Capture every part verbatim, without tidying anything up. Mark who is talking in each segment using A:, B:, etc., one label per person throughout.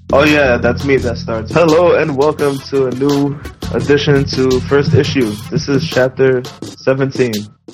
A: Oh yeah, that's me that starts. Hello and welcome to a new addition to First Issue. This is chapter seventeen.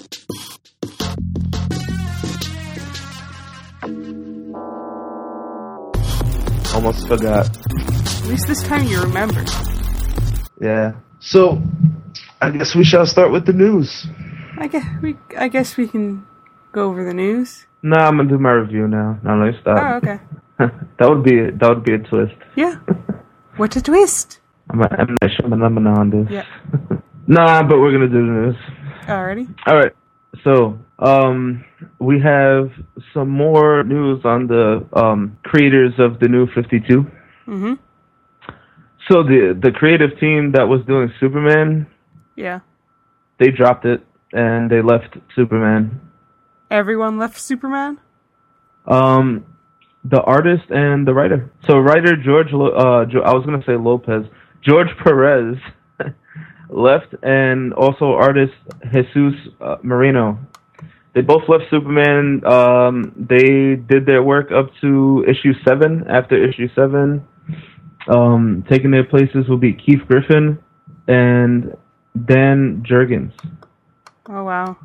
A: Almost forgot.
B: At least this time you remember.
A: Yeah. So, I guess we shall start with the news.
B: I guess we, I guess we can go over the news.
A: No, I'm gonna do my review now. No, let me stop.
B: Oh, okay.
A: that would be that would be a twist.
B: Yeah. What a twist!
A: I'm a, I'm not sure I'm on this.
B: Yeah.
A: Nah, but we're gonna do the news.
B: Alrighty.
A: All right. So, um, we have some more news on the um, creators of the new fifty-two.
B: Mm-hmm.
A: So the the creative team that was doing Superman,
B: Yeah.
A: they dropped it and they left Superman.
B: Everyone left Superman?
A: Um, the artist and the writer. So writer George, Lo- uh, I was gonna say Lopez, George Perez left, and also artist Jesus uh, Marino. They both left Superman. Um, they did their work up to issue seven. After issue seven, um, taking their places will be Keith Griffin and Dan Jurgens.
B: Oh, wow.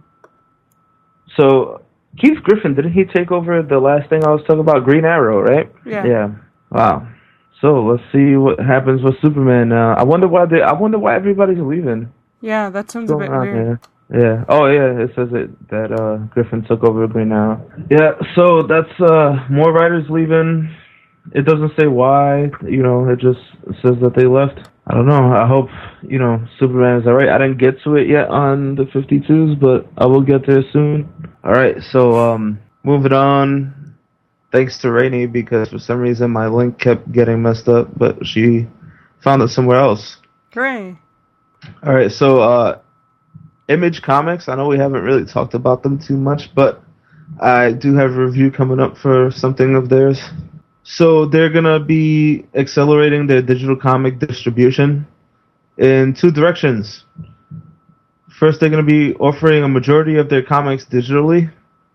A: So, Keith Griffin, didn't he take over the last thing I was talking about? Green Arrow, right?
B: Yeah.
A: Yeah. Wow. So, let's see what happens with Superman now. I wonder why they, I wonder why everybody's leaving.
B: Yeah, that sounds a bit
A: on,
B: weird.
A: Yeah. yeah. Oh, yeah, it says it that uh, Griffin took over Green Arrow. Yeah, so that's uh, more writers leaving. It doesn't say why, you know, it just says that they left. I don't know. I hope, you know, Superman is alright. I didn't get to it yet on the fifty-twos, but I will get there soon. Alright, so, um, moving on. Thanks to Rainey, because for some reason my link kept getting messed up, but she found it somewhere else.
B: Hooray.
A: Alright, so, uh, Image Comics, I know we haven't really talked about them too much, but I do have a review coming up for something of theirs. So they're going to be accelerating their digital comic distribution in two directions. First, they're going to be offering a majority of their comics digitally.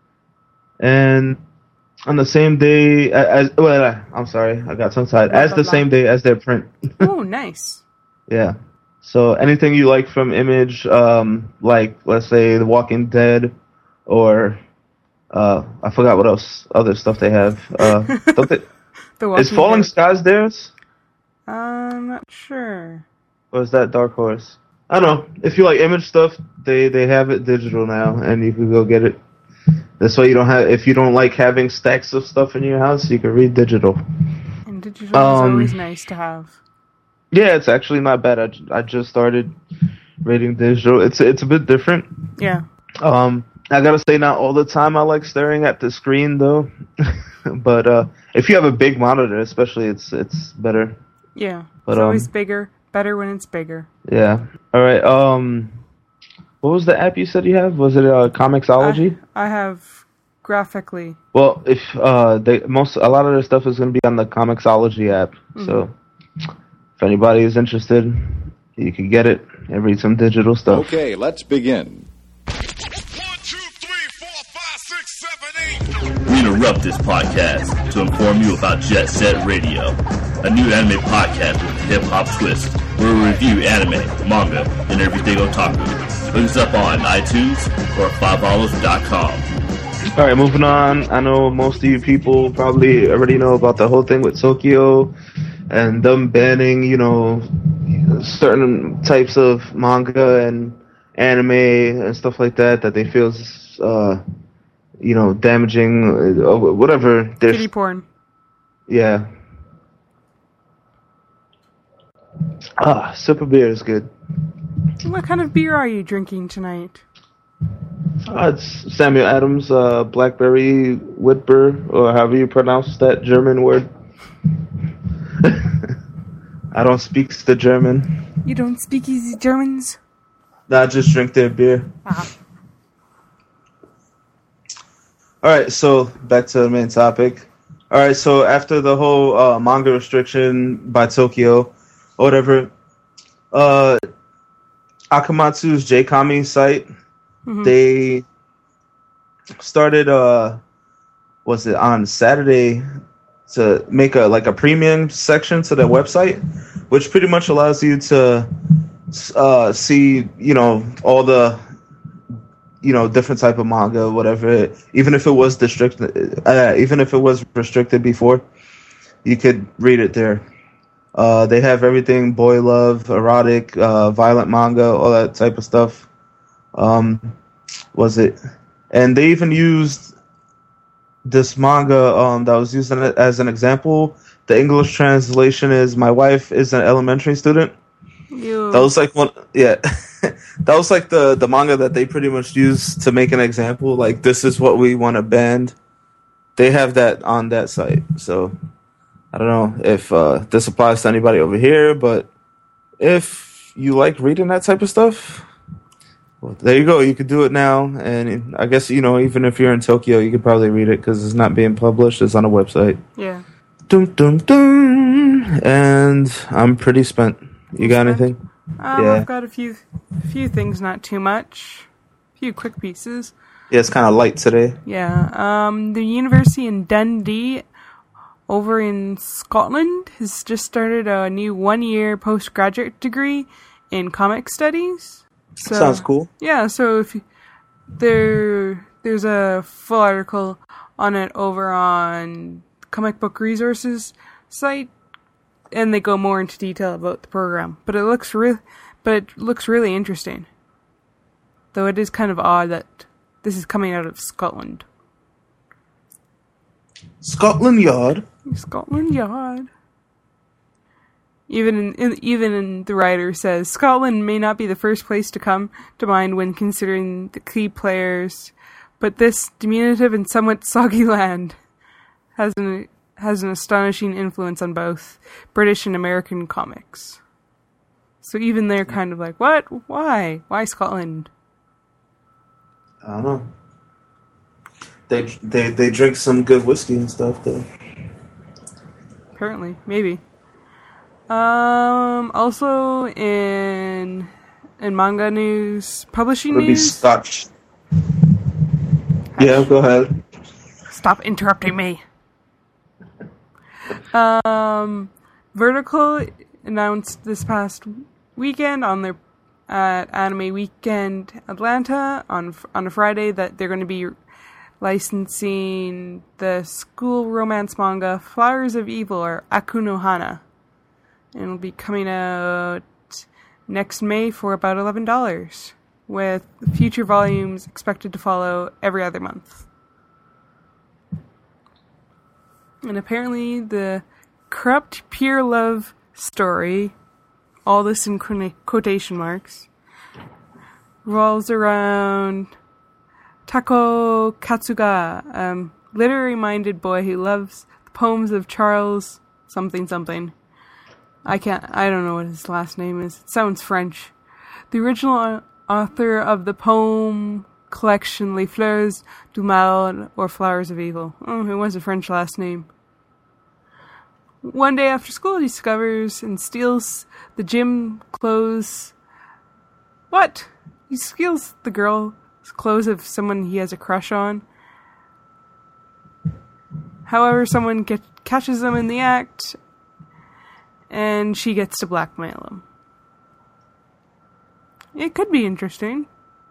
A: And on the same day as... Well, I'm sorry, I got tongue-tied. As the same day as their print.
B: Oh, nice.
A: Yeah. So anything you like from Image, um, like, let's say, The Walking Dead, or... Uh, I forgot what else, other stuff they have. Uh, don't they... Is Falling Dead. Skies theirs?
B: I'm not sure.
A: Or is that Dark Horse? I don't know. If you like Image stuff, they, they have it digital now, and you can go get it. This way you don't have, if you don't like having stacks of stuff in your house, you can read digital.
B: And digital
A: um,
B: is always nice to have.
A: Yeah, it's actually not bad. I, I just started reading digital. It's it's a bit different.
B: Yeah.
A: Um, I gotta say, not all the time I like staring at the screen, though. But uh, if you have a big monitor, especially, it's it's better.
B: Yeah,
A: but,
B: it's always
A: um,
B: bigger. Better when it's bigger.
A: Yeah. All right. Um, what was the app you said you have? Was it uh, Comixology?
B: I, I have Graphically.
A: Well, if uh, they most a lot of their stuff is going to be on the Comixology app. Mm-hmm. So if anybody is interested, you can get it and read some digital stuff.
C: Okay, let's begin.
D: We interrupt this podcast to inform you about Jet Set Radio, a new anime podcast with a hip-hop twist, where we review anime, manga, and everything otaku. Look us up on iTunes or five olives dot com.
A: Alright, moving on. I know most of you people probably already know about the whole thing with Tokyo and them banning, you know, certain types of manga and anime and stuff like that that they feel is, uh, you know, damaging, uh, whatever.
B: Kitty porn.
A: Yeah. Ah, super beer is good.
B: What kind of beer are you drinking tonight?
A: Uh, it's Samuel Adams uh, Blackberry Witbier, or however you pronounce that German word. I don't speak the German.
B: You don't speak easy Germans?
A: No, I just drink their beer.
B: Ah.
A: Alright, so back to the main topic. Alright, so after the whole uh, manga restriction by Tokyo, or whatever, uh, Akamatsu's J-Kami site, mm-hmm. they started, uh, was it on Saturday, to make a like a premium section to their website, which pretty much allows you to uh, see, you know, all the, you know, different type of manga, whatever. Even if it was restricted, uh, even if it was restricted before, you could read it there. Uh, they have everything: boy love, erotic, uh, violent manga, all that type of stuff. Um, was it? And they even used this manga um, that was used in it as an example. The English translation is "My wife is an elementary student."
B: Ew.
A: That was like one, yeah. That was like the the manga that they pretty much used to make an example. Like, this is what we want to ban. They have that on that site. So I don't know if uh, this applies to anybody over here, but if you like reading that type of stuff, well, there you go. You could do it now, and I guess, you know, even if you're in Tokyo, you could probably read it because it's not being published. It's on a website.
B: Yeah.
A: Dum dum dum. And I'm pretty spent. You got anything?
B: Um,
A: Yeah.
B: I've got a few, few things, not too much. A few quick pieces.
A: Yeah, it's kind of light today.
B: Yeah. Um, the university in Dundee, over in Scotland, has just started a new one-year postgraduate degree in comic studies. So,
A: Sounds cool.
B: Yeah. So if you, there, there's a full article on it over on Comic Book Resources site, and they go more into detail about the program. But it looks real, but it looks really interesting. Though it is kind of odd that this is coming out of Scotland.
A: Scotland Yard.
B: Scotland Yard. Even in, in even in the writer says Scotland may not be the first place to come to mind when considering the key players, but this diminutive and somewhat soggy land has an has an astonishing influence on both British and American comics. So even they're kind of like, what? Why? Why Scotland?
A: I don't know. They they they drink some good whiskey and stuff though.
B: Apparently, maybe. Um. Also, in in manga news, publishing
A: It'll be
B: news.
A: Scotch. Yeah, go ahead.
B: Stop interrupting me. Um, Vertical announced this past weekend on their at Anime Weekend Atlanta on on a Friday that they're going to be licensing the school romance manga Flowers of Evil, or Aku no Hana. And it'll be coming out next May for about eleven dollars, with future volumes expected to follow every other month. And apparently the corrupt pure love story, all this in quotation marks, revolves around Tako Katsuga, a literary-minded boy who loves the poems of Charles something something. I can't, I don't know what his last name is. It sounds French. The original author of the poem collection Les Fleurs du Mal, or Flowers of Evil. Oh, it was a French last name. One day after school, he discovers and steals the gym clothes. What? He steals the girl's clothes of someone he has a crush on. However, someone get, catches him in the act, and she gets to blackmail him. It could be interesting.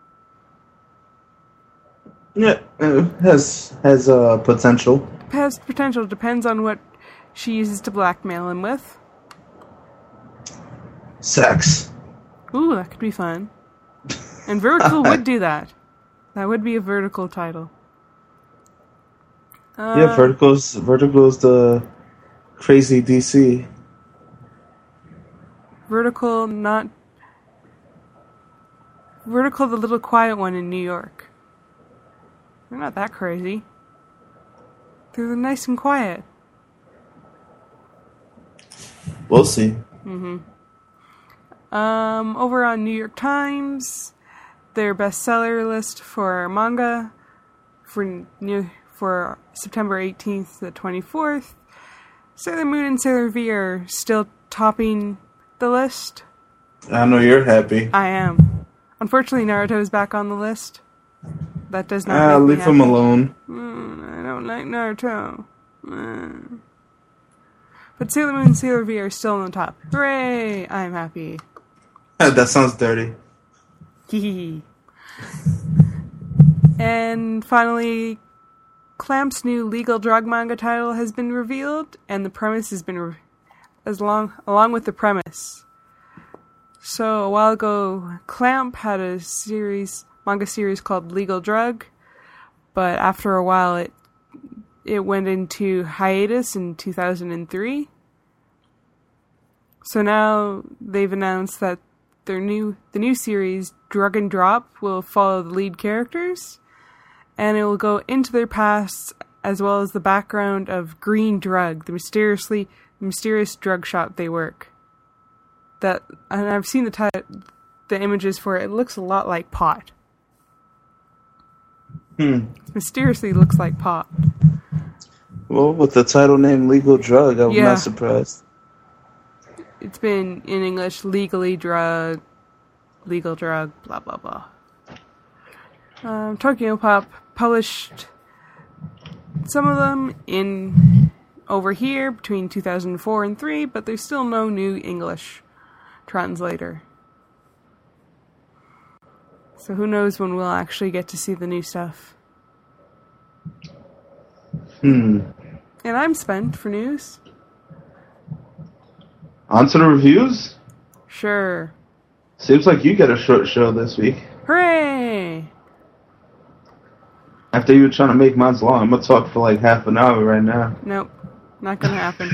A: Yeah, it has has uh, potential.
B: Has potential. Depends on what she uses to blackmail him with.
A: Sex.
B: Ooh, that could be fun. And Vertical would do that. That would be a Vertical title. Uh,
A: Yeah, Vertical's Vertical's the crazy D C.
B: Vertical, not... Vertical, the little quiet one in New York. They're not that crazy. They're nice and quiet.
A: We'll see.
B: Mm-hmm. Um, over on New York Times, their bestseller list for manga for new for September eighteenth to the twenty-fourth, Sailor Moon and Sailor V are still topping the list.
A: I know you're happy.
B: I am. Unfortunately, Naruto is back on the list. That does not
A: Ah,
B: make me
A: leave him
B: happy.
A: alone.
B: Mm, I don't like Naruto. Mm. But Sailor Moon and Sailor V are still on the top. Hooray! I'm happy.
C: That sounds dirty.
B: Hee And finally, Clamp's new legal drug manga title has been revealed, and the premise has been re- as long along with the premise. So a while ago, Clamp had a series manga series called Legal Drug, but after a while, it it went into hiatus in two thousand three. So now they've announced that their new the new series Drug and Drop will follow the lead characters, and it will go into their pasts as well as the background of Green Drug, the mysteriously mysterious drug shop they work. That and I've seen the ti- the images for it. It looks a lot like pot.
C: Hmm.
B: It mysteriously looks like pot.
C: Well, with the title name Legal Drug, I'm
B: Yeah.
C: not surprised.
B: It's been in English legally drug, legal drug, blah blah blah. Um, Tokyo Pop published some of them in over here between two thousand four and three, but there's still no new English translator. So who knows when we'll actually get to see the new stuff.
A: Hmm.
B: And I'm spent for news.
A: On to the reviews.
B: Sure.
A: Seems like you get a short show this week.
B: Hooray!
A: After you were trying to make mine long, I'm gonna talk for like half an hour right now.
B: Nope. Not gonna happen.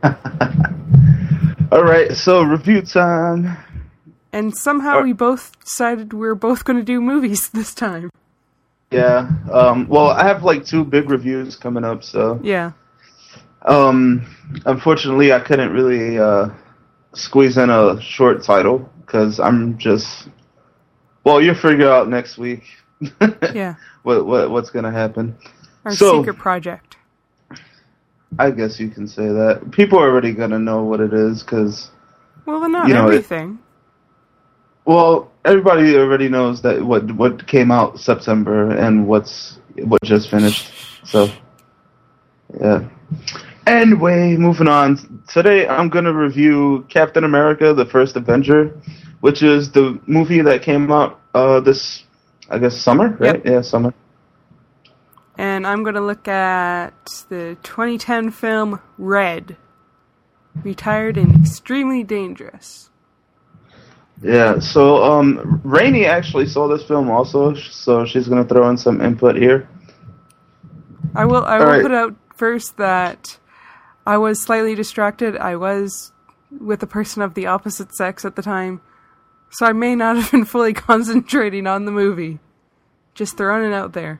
A: Alright, so review time.
B: And somehow
A: Uh,
B: we both decided we were both going to do movies this time.
A: Yeah. Um, well, I have like two big reviews coming up, so.
B: Yeah.
A: Um, unfortunately, I couldn't really uh, squeeze in a short title because I'm just. Well, you'll figure out next week.
B: Yeah.
A: What what what's gonna happen?
B: Our
A: So-
B: secret project.
A: I guess you can say that. People are already gonna know what it is because.
B: Well, then not
A: You know, it-
B: everything.
A: Well, everybody already knows that what what came out September and what's what just finished. So, yeah. Anyway, moving on. Today I'm gonna review Captain America: The First Avenger, which is the movie that came out uh, this, I guess, summer, right?
B: Yep.
A: Yeah, summer.
B: And I'm going to look at the twenty ten film Red. Retired and Extremely Dangerous.
A: Yeah. So, um, Rainey actually saw this film also, so she's gonna throw in some input here.
B: I will I
A: All
B: will
A: right.
B: put out first that I was slightly distracted. I was with a person of the opposite sex at the time, so I may not have been fully concentrating on the movie. Just throwing it out there.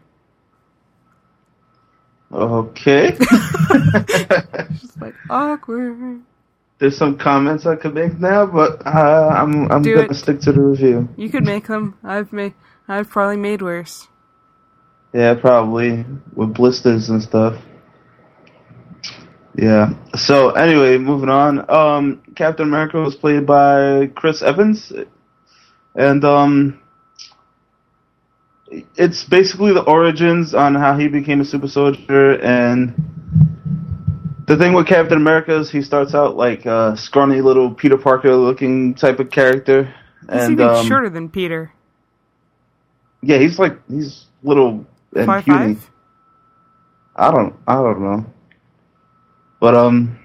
A: Okay.
B: Just like awkward.
A: There's some comments I could make now, but uh, I'm I'm
B: Do
A: gonna
B: it.
A: stick to the review.
B: You could make them. I've made. I've probably made worse.
A: Yeah, probably with blisters and stuff. Yeah. So anyway, moving on. Um, Captain America was played by Chris Evans, and um, it's basically the origins on how he became a super soldier. And the thing with Captain America is he starts out like a scrawny little Peter Parker looking type of character,
B: He's
A: and
B: even
A: um,
B: shorter than Peter.
A: yeah, he's like he's little and
B: Five
A: puny.
B: five.
A: I don't, I don't know. But, um,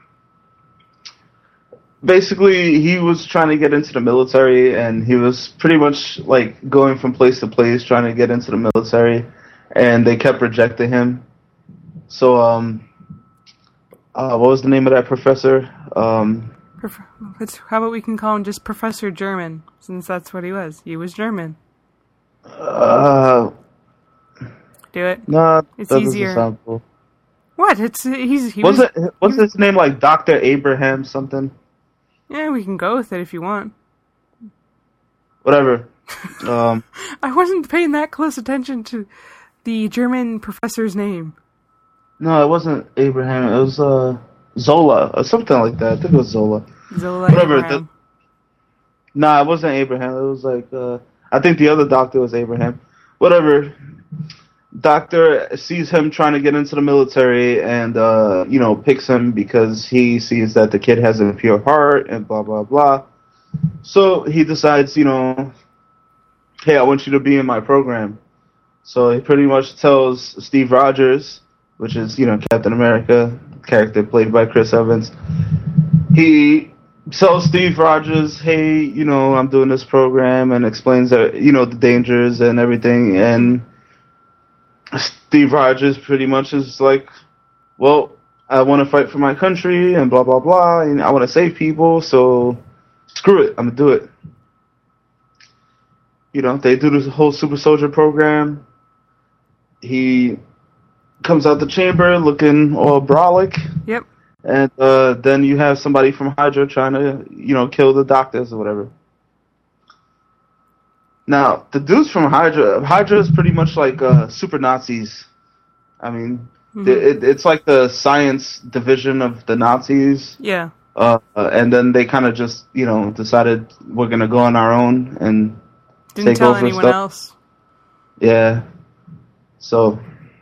A: basically he was trying to get into the military and he was pretty much like going from place to place trying to get into the military and they kept rejecting him. So, um, uh, what was the name of that professor? Um,
B: Prof- let's- how about we can call him just Professor German, since that's what he was. He was German.
A: uh,
B: Do it.
A: no,
B: It's
A: that
B: easier.
A: doesn't sound cool.
B: What? It's he's he
A: Was
B: was.
A: it, what's his name, like Doctor Abraham something?
B: Yeah, we can go with it if you want.
A: Whatever. um,
B: I wasn't paying that close attention to the German professor's name.
A: No, it wasn't Abraham. It was uh, Zola or something like that. I think it was Zola.
B: Zola
A: Whatever,
B: Abraham.
A: Nah, it wasn't Abraham. It was like uh, I think the other doctor was Abraham. Whatever.
C: doctor sees him trying to get into the military and, uh, you know, picks him because he sees that the kid has a pure heart and blah, blah, blah. So he decides, you know, hey, I want you to be in my program. So he pretty much tells Steve Rogers, which is, you know, Captain America, character played by Chris Evans. He tells Steve Rogers, hey, you know, I'm doing this program, and explains that, you know, the dangers and everything. And Steve Rogers pretty much is like, well, I want to fight for my country and blah, blah, blah, and I want to save people, so screw it, I'm going to do it. You know, they do this whole super soldier program. He comes out the chamber looking all brolic.
B: Yep.
C: And uh, then you have somebody from Hydra trying to, you know, kill the doctors or whatever. Now, the dudes from Hydra, Hydra is pretty much like uh, super Nazis. I mean, mm-hmm. it, it's like the science division of the Nazis.
B: Yeah.
C: Uh, and then they kind of just, you know, decided we're going to go on our own and
B: Didn't
C: take
B: tell
C: over
B: anyone
C: stuff.
B: else.
C: Yeah. So,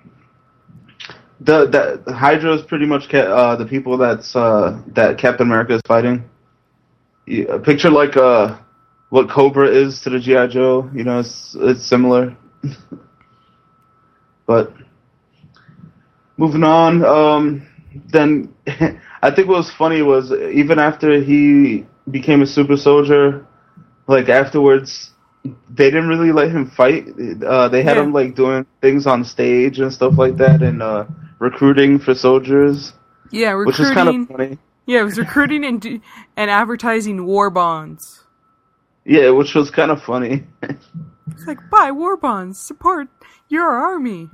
C: the, the Hydra is pretty much ca- uh, the people that's uh, that Captain America is fighting. Yeah, picture like uh, what Cobra is to the G I. Joe. You know, it's it's similar. But moving on, um, then I think what was funny was even after he became a super soldier, like afterwards, they didn't really let him fight. Uh, they had
B: yeah.
C: him like doing things on stage and stuff like that, and uh, recruiting for soldiers.
B: Yeah, recruiting.
C: Which is kind of funny.
B: Yeah, it was recruiting and and advertising war bonds.
C: Yeah, which was kind of funny.
B: It's like, buy war bonds, support your army.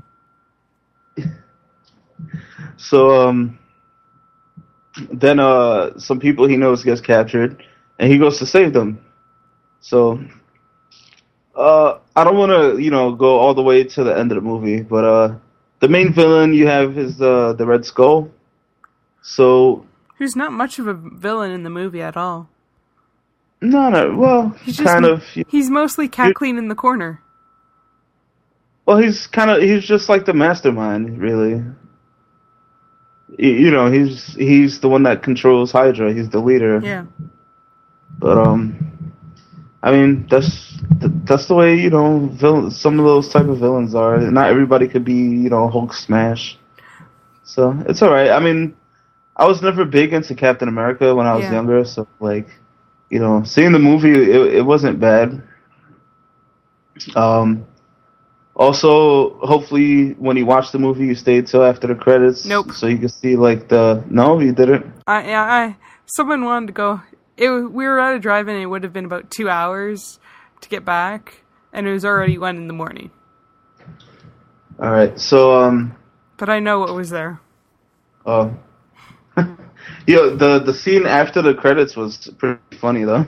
C: So, um, then uh, some people he knows gets captured, and he goes to save them. So, uh, I don't want to, you know, go all the way to the end of the movie, but uh, the main villain you have is uh, the Red Skull. So,
B: who's not much of a villain in the movie at all.
C: No, no, well,
B: he's just,
C: kind of.
B: He's mostly cackling in the corner.
C: Well, he's kind of, he's just like the mastermind, really. You know, he's he's the one that controls Hydra. He's the leader.
B: Yeah.
C: But um, I mean, that's that's the way, you know, villain, some of those type of villains are. Not everybody could be, you know, Hulk smash. So it's all right. I mean, I was never big into Captain America when I was
B: yeah.
C: younger, so like, you know, seeing the movie, it it wasn't bad. Um. Also, hopefully, when you watched the movie, you stayed till after the credits.
B: Nope.
C: So you could see, like, the... No, you didn't?
B: I, yeah, I... Someone wanted to go... It, we were at a drive-in, and it would have been about two hours to get back, and it was already one in the morning.
C: Alright, so, um...
B: But I know what was there.
C: Oh. Uh, Yo, the, the scene after the credits was pretty funny, though.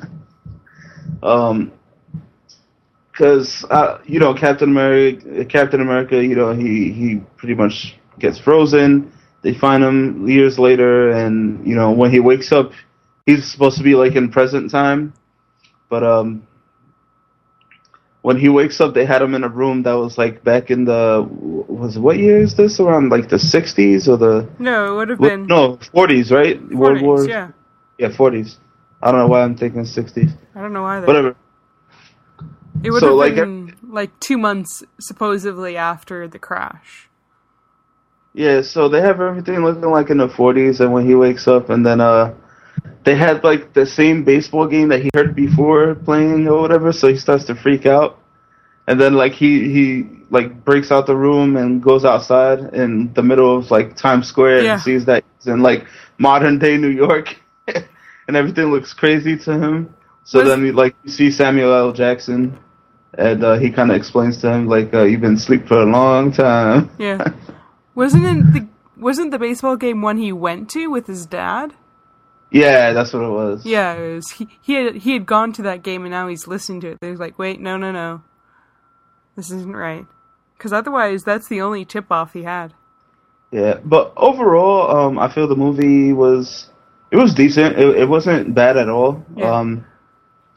C: um... Because, uh, you know, Captain America, Captain America, you know, he, he pretty much gets frozen. They find him years later, and, you know, when he wakes up, he's supposed to be, like, in present time. But um, when he wakes up, they had him in a room that was, like, back in the, was what year is this? Around, like, the sixties or the...
B: No, it would have been...
C: No, forties, right?
B: forties,
C: World War...
B: yeah.
C: Yeah, forties. I don't know why I'm thinking sixties.
B: I don't know either.
C: Whatever.
B: It would
C: so,
B: have
C: like,
B: been like two months supposedly after the crash.
C: Yeah, so they have everything looking like in the forties, and when he wakes up, and then uh, they had like the same baseball game that he heard before playing or whatever, so he starts to freak out, and then like he he like breaks out the room and goes outside in the middle of like Times Square
B: yeah.
C: and sees that he's in like modern day New York, and everything looks crazy to him. So Was, then like you see Samuel L. Jackson. And uh, he kind of explains to him, like, uh, you've been asleep for a long time.
B: Yeah. Wasn't it the wasn't the baseball game one he went to with his dad?
C: Yeah, that's what it was.
B: Yeah, it was. He, he, had, he had gone to that game, and now he's listening to it. They're like, wait, no, no, no. This isn't right. Because otherwise, that's the only tip-off he had.
C: Yeah, but overall, um, I feel the movie was... It was decent. It, it wasn't bad at all.
B: Yeah.
C: Um,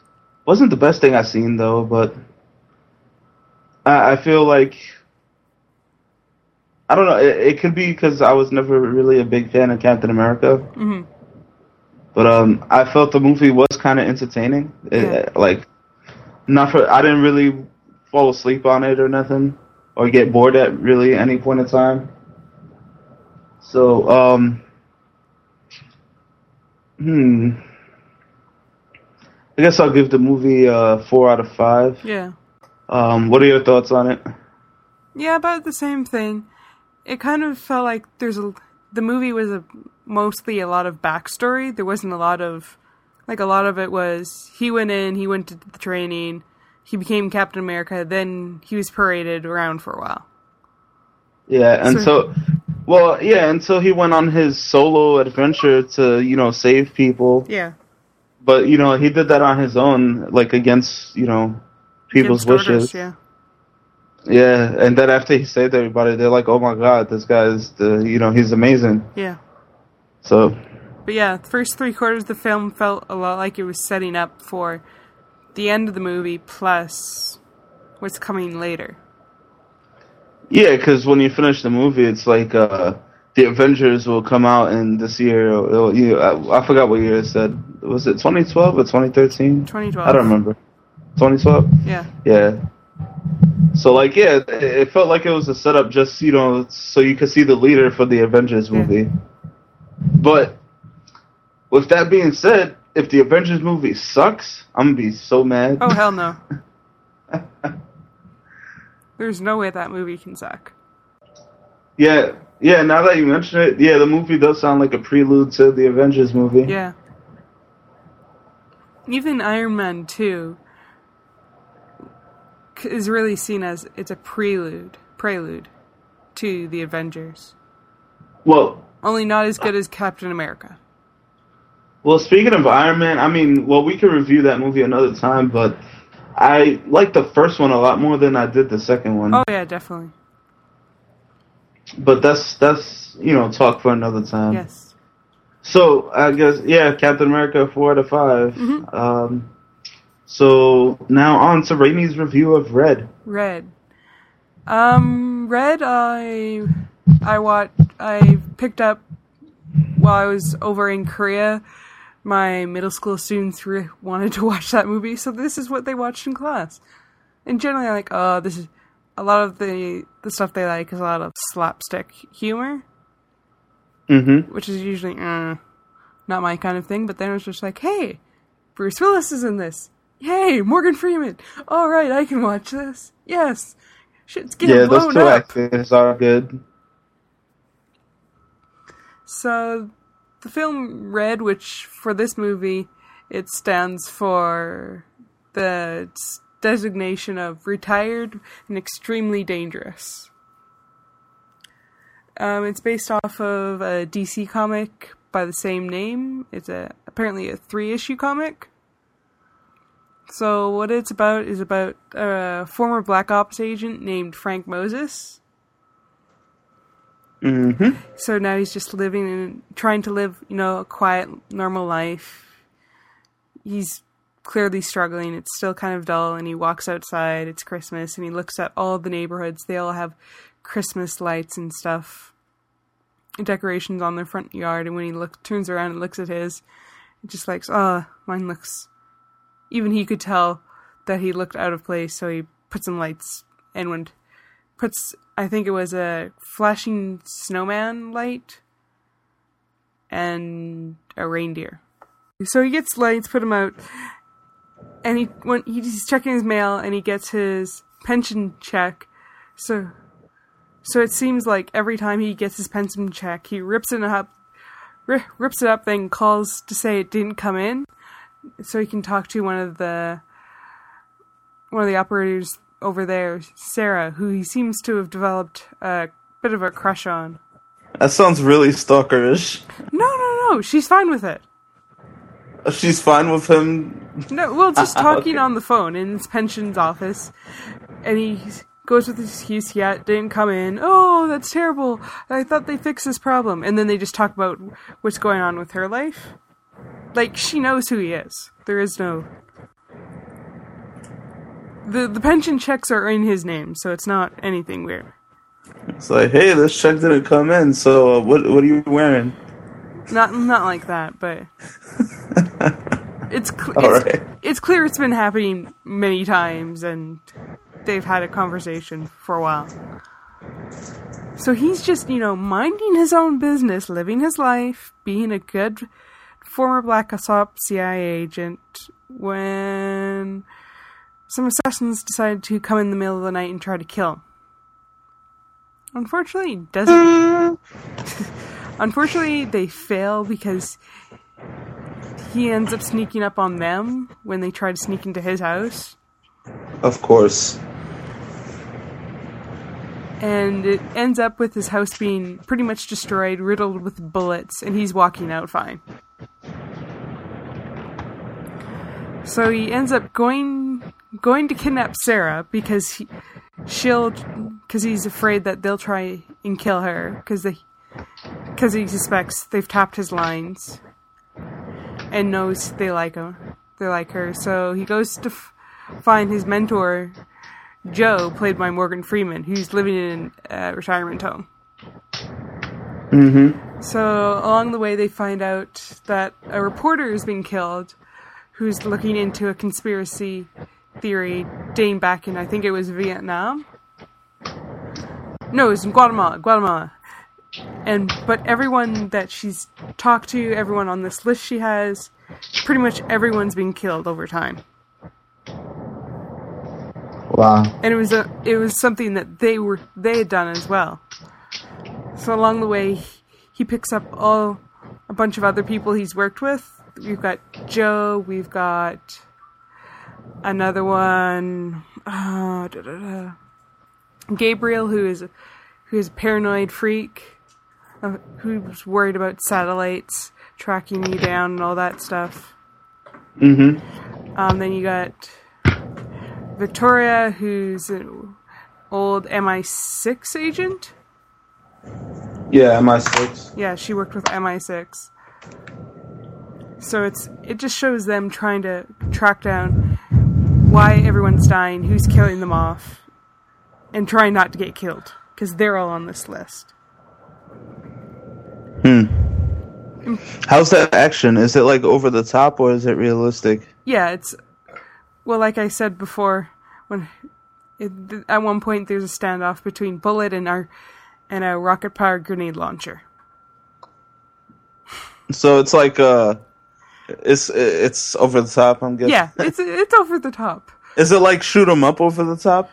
C: wasn't the best thing I've seen, though, but... I, I feel like I don't know. It, it could be because I was never really a big fan of Captain America.
B: Mm-hmm.
C: But um, I felt the movie was kind of entertaining. It,
B: Yeah.
C: Like, not for I didn't really fall asleep on it or nothing, or get bored at really any point in time. So um, hmm, I guess I'll give the movie uh four out of five.
B: Yeah.
C: Um, what are your thoughts on it?
B: Yeah, about the same thing. It kind of felt like there's a the movie was a mostly a lot of backstory. There wasn't a lot of like a lot of it was he went in, he went to the training, he became Captain America, then he was paraded around for a while.
C: Yeah, and
B: So-
C: so, well, yeah, and so he went on his solo adventure to, you know, save people.
B: Yeah.
C: But, you know, he did that on his own, like, against, you know, people's
B: Against orders,
C: wishes.
B: yeah.
C: Yeah, and then after he saved everybody, they're like, oh my god, this guy's, the, you know, he's amazing.
B: Yeah.
C: So,
B: But yeah, the first three quarters of the film felt a lot like it was setting up for the end of the movie plus what's coming later.
C: yeah, because when you finish the movie, it's like, uh, the Avengers will come out in this year. It'll, you, I, I forgot what year it said. Was it twenty twelve or twenty thirteen?
B: twenty twelve.
C: I don't remember. twenty twelve?
B: Yeah.
C: Yeah. So, like, yeah, it, it felt like it was a setup just, you know, so you could see the leader for the Avengers movie. But, with that being said, if the Avengers movie sucks, I'm going to be so mad.
B: Oh, hell no. There's no way that movie can suck.
C: Yeah, yeah, now that you mention it, yeah, the movie does sound like a prelude to the Avengers movie.
B: Yeah. Even Iron Man two is really seen as it's a prelude, prelude to the Avengers.
C: Well,
B: Only not as good as Captain America.
C: well, speaking of Iron Man, I mean, well, we can review that movie another time, but I like the first one a lot more than I did the second one.
B: Oh yeah, definitely.
C: But that's, that's you know, talk for another time.
B: Yes.
C: So, I guess, yeah, Captain America, four out of five.
B: Mhm.
C: Um, so, now on to Raimi's review of Red.
B: Red. Um, Red, I, I watched, I picked up while I was over in Korea. My middle school students re- wanted to watch that movie, so this is what they watched in class. And generally, I'm like, oh, this is a lot of the the stuff they like is a lot of slapstick humor,
C: Mm-hmm.
B: which is usually uh, not my kind of thing. But then it was just like, hey, Bruce Willis is in this. Yay, Morgan Freeman. All right, I can watch this. Yes, shit's getting
C: Yeah,
B: blown
C: those two
B: up.
C: actors are good.
B: So, the film Red, which for this movie, it stands for the designation of retired and extremely dangerous. Um, it's based off of a D C comic by the same name. It's a apparently a three-issue comic. So what it's about is about a former Black Ops agent named Frank Moses.
C: Mm-hmm.
B: So now he's just living and trying to live, you know, a quiet, normal life. He's clearly struggling. It's still kind of dull, and he walks outside. It's Christmas, and he looks at all the neighborhoods. They all have Christmas lights and stuff, and decorations on their front yard. And when he look, turns around and looks at his, it's just like, oh, mine looks... Even he could tell that he looked out of place, so he put some lights and went... puts, I think it was a flashing snowman light and a reindeer. So he gets lights, put them out, and he when he's checking his mail and he gets his pension check. So, so it seems like every time he gets his pension check, he rips it up, ri- rips it up, then calls to say it didn't come in, so he can talk to one of the one of the operators over there, Sarah, who he seems to have developed a bit of a crush on.
C: That sounds really stalkerish.
B: No, no, no, she's fine with it.
C: She's fine with him.
B: No, well, just talking
C: Okay.
B: on the phone in his pension's office, and he goes with his excuse, yeah, it didn't come in. Oh, that's terrible. I thought they fixed this problem. And then they just talk about what's going on with her life. Like, she knows who he is. There is no... The the pension checks are in his name, so it's not anything weird.
C: It's like, hey, this check didn't come in, so uh, what what are you wearing?
B: Not not like that, but it's cl-
C: All
B: it's,
C: right.
B: it's clear it's been happening many times, and they've had a conversation for a while. So he's just, you know, minding his own business, living his life, being a good former Black Ops C I A agent, when some assassins decide to come in the middle of the night and try to kill him. Unfortunately, it doesn't. Unfortunately, they fail because he ends up sneaking up on them when they try to sneak into his house.
C: Of course.
B: And it ends up with his house being pretty much destroyed, riddled with bullets, and he's walking out fine. So he ends up going going to kidnap Sarah because he, she'll because he's afraid that they'll try and kill her because they because he suspects they've tapped his lines and knows they like him. They like her. So he goes to f- find his mentor, Joe, played by Morgan Freeman, who's living in a retirement home.
C: Mm-hmm.
B: So along the way, they find out that a reporter has been killed, who's looking into a conspiracy theory dating back in, I think it was Vietnam. No, it was in Guatemala. Guatemala. And but everyone that she's talked to, everyone on this list she has, pretty much everyone's been killed over time.
C: Wow.
B: And it was a it was something that they were they had done as well. So along the way, he picks up all a bunch of other people he's worked with. We've got Joe. We've got another one. Uh, da, da, da. Gabriel, who is who is a paranoid freak, uh, who's worried about satellites tracking you down and all that stuff.
C: Mm-hmm.
B: Um, then you got Victoria, who's an old M I six agent.
C: Yeah, M I six.
B: Yeah, she worked with M I six. So it's it just shows them trying to track down why everyone's dying, who's killing them off, and trying not to get killed, because they're all on this list.
C: Hmm. How's that action? Is it like over the top or is it realistic?
B: Yeah, it's well, like I said before, when it, at one point there's a standoff between Bullet and our and a rocket-powered grenade launcher.
C: So it's like uh, it's it's over the top. I'm guessing.
B: Yeah, it's it's over the top.
C: Is it like shoot 'em up over the top?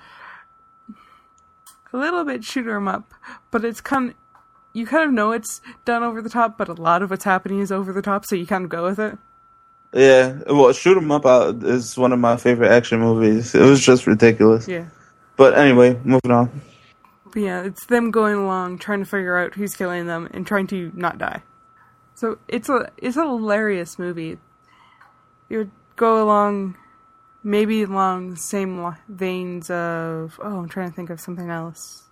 B: A little bit shoot 'em up, but it's kind of, you kind of know it's done over the top, but a lot of what's happening is over the top, so you kind of go with it.
C: Yeah, well, shoot 'em up out is one of my favorite action movies. It was just ridiculous.
B: Yeah.
C: But anyway, moving on.
B: But yeah, it's them going along, trying to figure out who's killing them, and trying to not die. So it's a it's a hilarious movie. You would go along, maybe along the same veins of, oh, I'm trying to think of something else.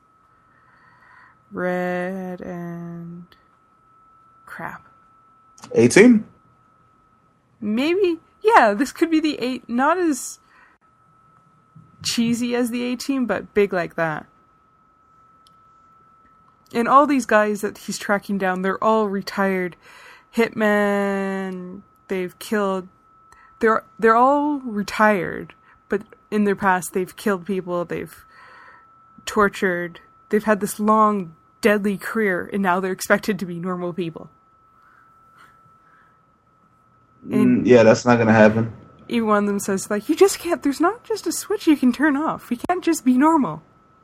B: Red and crap.
C: eighteen?
B: Maybe, yeah, this could be the eight, not as cheesy as the A-Team, but big like that. And all these guys that he's tracking down, they're all retired hitmen. They've killed, they're, they're all retired, but in their past they've killed people, they've tortured, they've had this long, deadly career, and now they're expected to be normal people. And
C: yeah, that's not gonna happen.
B: even one of them says, like, you just can't, there's not just a switch you can turn off. We can't just be normal.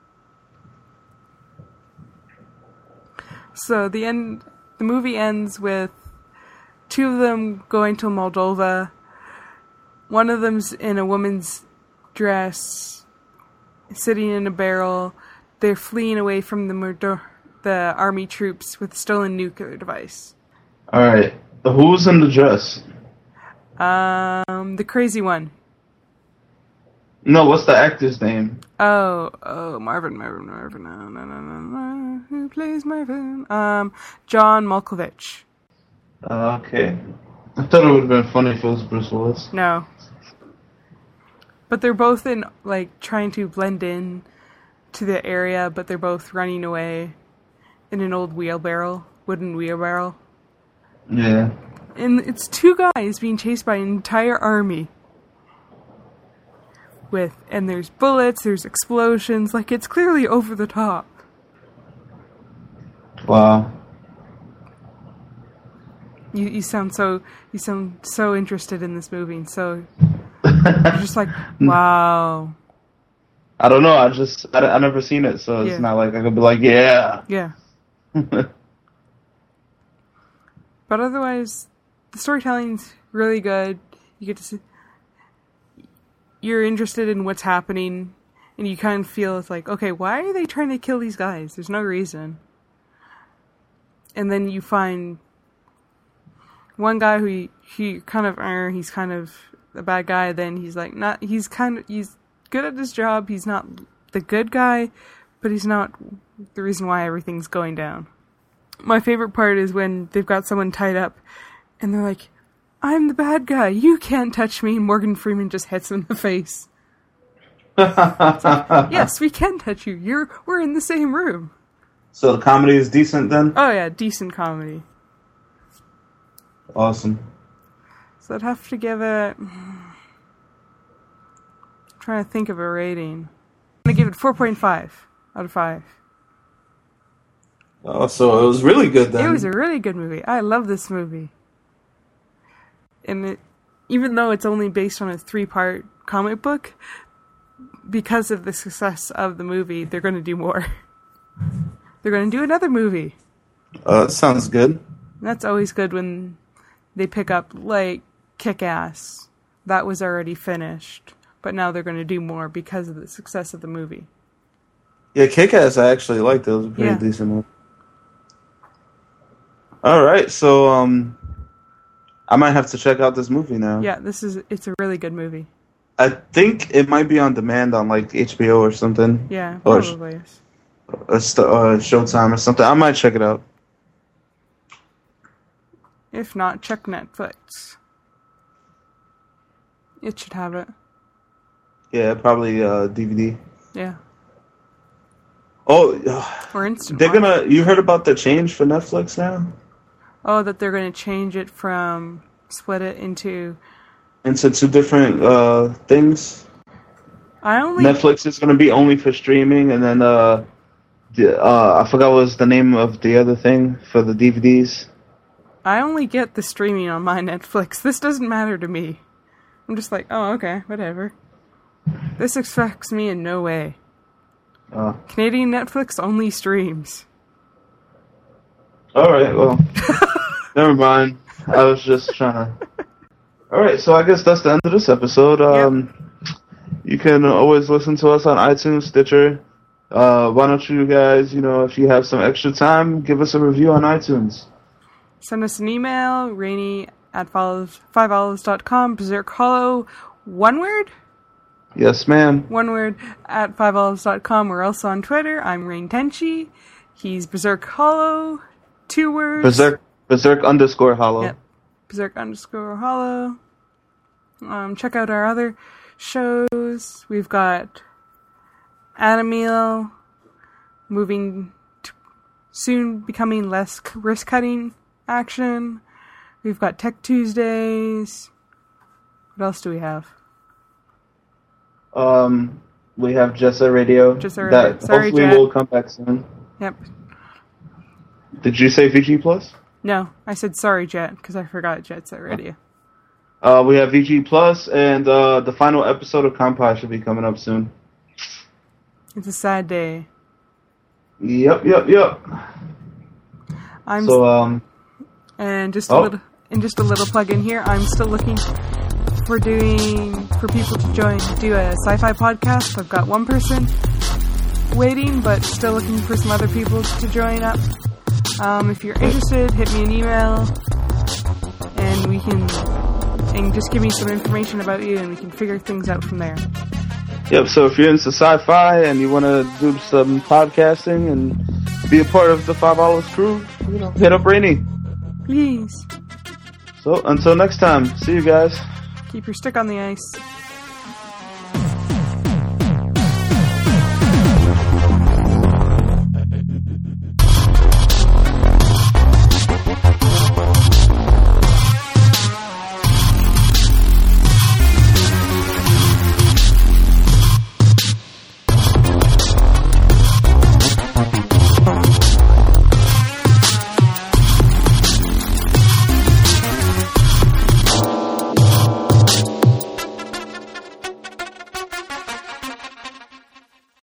B: So the end, the movie ends with two of them going to Moldova. One of them's in a woman's dress, sitting in a barrel. They're fleeing away from the murder, the army troops with a stolen nuclear device.
C: All right, who's in the dress?
B: Um, the crazy one.
C: No, what's the actor's name?
B: Oh, oh, Marvin, Marvin, Marvin, no, no, no, no, no. Who plays Marvin? Um, John Malkovich.
C: Uh, okay. I thought it would have been funny if it was Bruce Willis.
B: No. But they're both in, like, trying to blend in to the area, but they're both running away in an old wheelbarrow, wooden wheelbarrow.
C: Yeah.
B: And it's two guys being chased by an entire army. With, and there's bullets, there's explosions, like it's clearly over the top.
C: Wow.
B: You you sound so you sound so interested in this movie, and so you're just like, wow.
C: I don't know. I just I I never seen it, so it's
B: Yeah.
C: not like I could be like, yeah.
B: Yeah. But otherwise, the storytelling's really good. You get to see, you're interested in what's happening, and you kind of feel it's like, okay, why are they trying to kill these guys? There's no reason. And then you find one guy who he, he kind of, er, he's kind of a bad guy. Then he's like, not, he's kind of, he's good at his job. He's not the good guy, but he's not the reason why everything's going down. My favorite part is when they've got someone tied up, and they're like, I'm the bad guy, you can't touch me. Morgan Freeman just hits him in the face. It's like, yes, we can touch you. You're we're in the same room.
C: So the comedy is decent then?
B: Oh yeah, decent comedy.
C: Awesome.
B: So I'd have to give it... I'm trying to think of a rating. I'm going to give it four point five out of five.
C: Oh, so it was really good then.
B: It was a really good movie. I love this movie. And it, even though it's only based on a three-part comic book, because of the success of the movie, they're going to do more. They're going to do another movie.
C: Uh, that sounds good.
B: And that's always good when they pick up, like, Kick-Ass. That was already finished. But now they're going to do more because of the success of the movie.
C: Yeah, Kick-Ass I actually liked. It was a pretty
B: Yeah.
C: decent movie. All right, so um, I might have to check out this movie now.
B: Yeah, this is it's a really good movie.
C: I think it might be on demand on like H B O or something.
B: Yeah,
C: Or,
B: probably is.
C: or, st- or Showtime or something. I might check it out.
B: If not, check Netflix. It should have it.
C: Yeah, probably uh, D V D.
B: Yeah.
C: Oh,
B: Or instant.
C: they're
B: watch.
C: gonna. You heard about the change for Netflix now?
B: Oh, that they're going to change it from split it into.
C: Into two different uh, things.
B: I only.
C: Netflix is gonna be only for streaming, and then uh, the, uh, I forgot what was the name of the other thing for the D V Ds.
B: I only get the streaming on my Netflix. This doesn't matter to me. I'm just like, oh, okay, whatever. This affects me in no way.
C: Uh,
B: Canadian Netflix only streams.
C: all right, well, never mind. I was just trying to. All right, so I guess that's the end of this episode. Um, You can always listen to us on iTunes, Stitcher. Uh, why don't you guys, you know, if you have some extra time, give us a review on iTunes.
B: Send us an email, rainy at five olives dot com, Berserk Hollow, one word?
C: Yes, ma'am.
B: One word at five olives dot com. We're also on Twitter. I'm Rain Tenchi. He's Berserk Hollow, two words.
C: Berserk, Berserk underscore hollow.
B: Yep. Berserk underscore Hollow. Um, check out our other shows. We've got Animeal, moving to soon becoming less risk cutting action. We've got Tech Tuesdays. What else do we have?
C: Um, we have Jet Set Radio.
B: Jet Set Radio.
C: That
B: Sorry,
C: hopefully
B: Jet.
C: will come back soon.
B: Yep.
C: Did you say V G Plus?
B: No, I said sorry, Jet, because I forgot Jet Set Radio.
C: Uh, we have V G Plus, and uh, the final episode of Compie should be coming up soon.
B: It's a sad day.
C: Yep, yep, yep.
B: I'm
C: So, um,
B: and just a
C: oh.
B: little and just a little plug in here. I'm still looking for doing for people to join do a sci-fi podcast. I've got one person waiting, but still looking for some other people to join up. Um, if you're interested, hit me an email, and we can and just give me some information about you, and we can figure things out from there.
C: yep. So if you're into sci-fi and you want to do some podcasting and be a part of the Five Olives crew, you know, hit up Rainy.
B: Please
C: So until next time, see you guys.
B: keep your stick on the ice.